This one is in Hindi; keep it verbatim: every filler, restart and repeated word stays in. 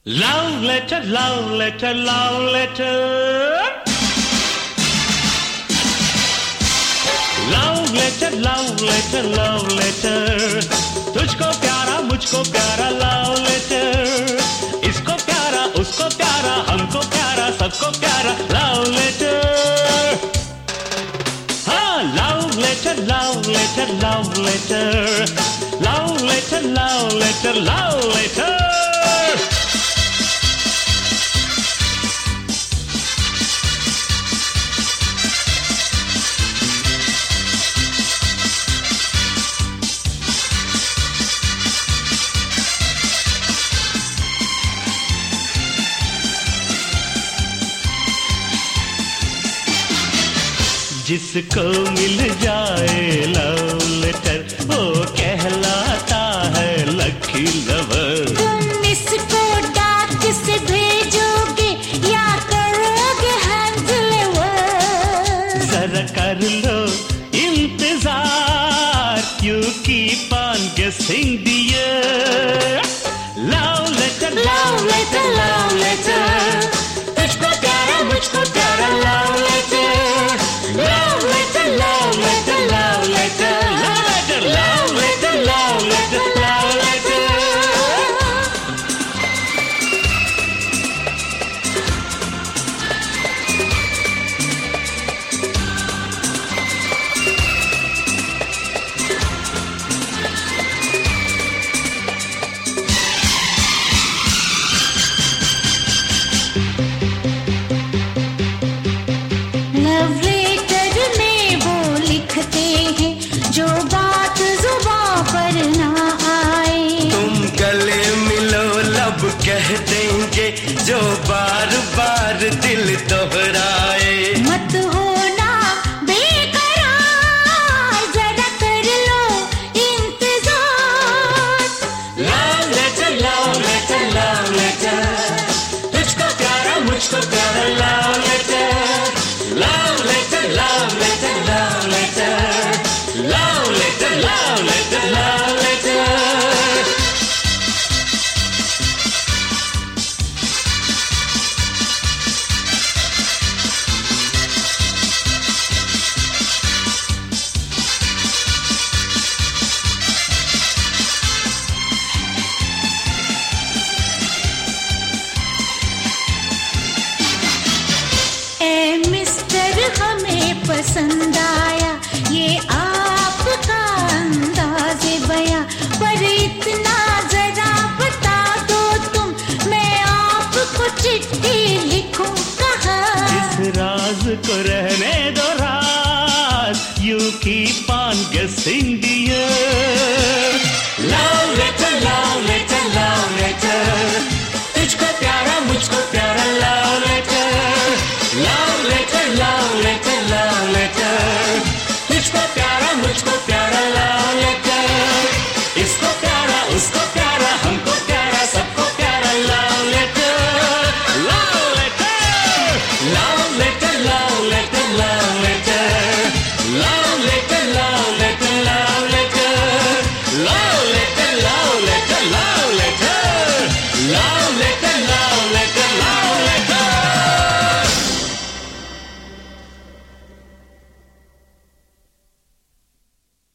Love letter, love letter, love letter. Love letter, love letter, love letter. तुझको प्यारा मुझको प्यारा love letter. इसको प्यारा उसको प्यारा हमको प्यारा सबको प्यारा love letter. हाँ love letter, love letter, love letter. Love letter, love letter, love letter. जिसको मिल जाए लव लेटर वो कहलाता है लकी लवर। तुम इसको डाक से भेजोगे या करोगे हैंड डिलीवर? जरा कर लो इंतजार you keep on guessing dear. Love letter love letter love letter तुझको प्यारा मुझको प्यारा love letter. Love letter, love letter, love letter, love letter, love letter, love letter, love letter में वो लिखते हैं जो बात जुबां पर ना आए। तुम गले मिलो लब कह देंगे जो बार बार दिल दोहराए। मत होना बेकरार जरा कर लो इंतजार। Love letter, love letter, love letter तुझको प्यारा मुझको प्यारा love